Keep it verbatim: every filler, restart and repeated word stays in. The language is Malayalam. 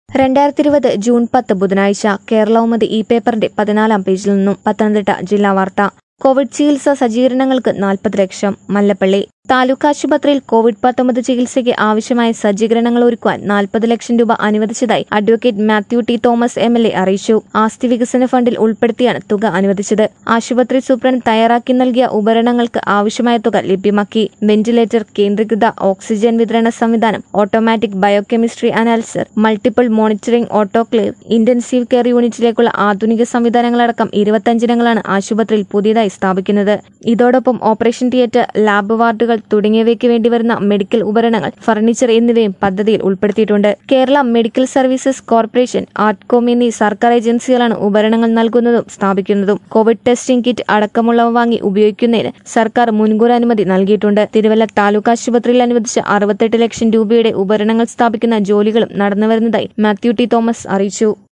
രണ്ടായിരത്തി ഇരുപത് ജൂൺ പത്ത് ബുധനാഴ്ച കേരളൗമതി ഈ പേപ്പറിന്റെ പതിനാലാം പേജിൽ നിന്നും പത്തനംതിട്ട ജില്ലാ വാർത്ത. കോവിഡ് ചികിത്സാ സജ്ജീകരണങ്ങൾക്ക് നാൽപ്പത് ലക്ഷം. മല്ലപ്പള്ളി താലൂക്ക് ആശുപത്രിയിൽ കോവിഡ് പത്തൊമ്പത് ചികിത്സയ്ക്ക് ആവശ്യമായ സജ്ജീകരണങ്ങൾ ഒരുക്കുവാൻ നാൽപ്പത് ലക്ഷം രൂപ അനുവദിച്ചതായി advocate Mathew T Thomas M L A അറിയിച്ചു. ആസ്തി വികസന ഫണ്ടിൽ ഉൾപ്പെടുത്തിയാണ് തുക അനുവദിച്ചത്. ആശുപത്രി സൂപ്രണ്ട് തയ്യാറാക്കി നൽകിയ ഉപകരണങ്ങൾക്ക് ആവശ്യമായ തുക ലഭ്യമാക്കി. വെന്റിലേറ്റർ, കേന്ദ്രീകൃത ഓക്സിജൻ വിതരണ സംവിധാനം, automatic biochemistry analyser, multiple monitoring autoclave, intensive care യൂണിറ്റിലേക്കുള്ള ആധുനിക സംവിധാനങ്ങളടക്കം ഇരുപത്തഞ്ചിനങ്ങളാണ് ആശുപത്രിയിൽ പുതിയതായി സ്ഥാപിക്കുന്നത്. ഇതോടൊപ്പം ഓപ്പറേഷൻ തിയേറ്റർ, ലാബ് വാർഡുകൾ തുടങ്ങിയവയ്ക്ക് വേണ്ടി വരുന്ന മെഡിക്കൽ ഉപകരണങ്ങൾ, ഫർണിച്ചർ എന്നിവയും പദ്ധതിയിൽ ഉൾപ്പെടുത്തിയിട്ടുണ്ട്. കേരള മെഡിക്കൽ സർവീസസ് കോർപ്പറേഷൻ, ആർട്ട്കോം എന്നീ സർക്കാർ ഏജൻസികളാണ് ഉപകരണങ്ങൾ നൽകുന്നതും സ്ഥാപിക്കുന്നതും. കോവിഡ് ടെസ്റ്റിംഗ് കിറ്റ് അടക്കമുള്ളവ വാങ്ങി ഉപയോഗിക്കുന്നതിന് സർക്കാർ മുൻകൂർ അനുമതി നൽകിയിട്ടുണ്ട്. തിരുവല്ല താലൂക്ക് ആശുപത്രിയിൽ അനുവദിച്ച അറുപത്തെട്ട് ലക്ഷം രൂപയുടെ ഉപകരണങ്ങൾ സ്ഥാപിക്കുന്ന ജോലികളും നടന്നുവരുന്നതായി മാത്യു ടി തോമസ് അറിയിച്ചു.